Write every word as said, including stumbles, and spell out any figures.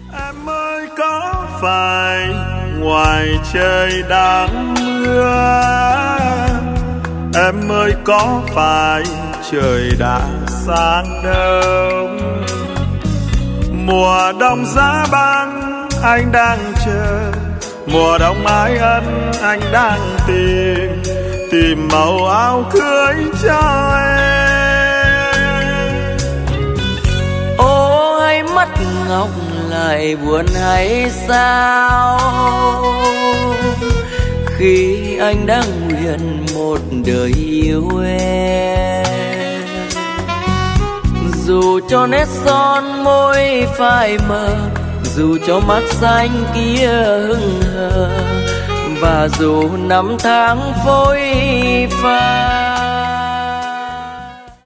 Em ơi có phải ngoài trời đang mưa, em ơi có phải trời đã sáng đông, mùa đông giá băng anh đang chờ, mùa đông ái ân anh đang tìm, tìm màu áo cưới cho em. Ô hay mắt ngọc lại buồn hay sao, khi anh đang nguyện một đời yêu em. Dù cho nét son môi phai mờ, dù cho mắt xanh kia hững hờ, và dù năm tháng phôi pha,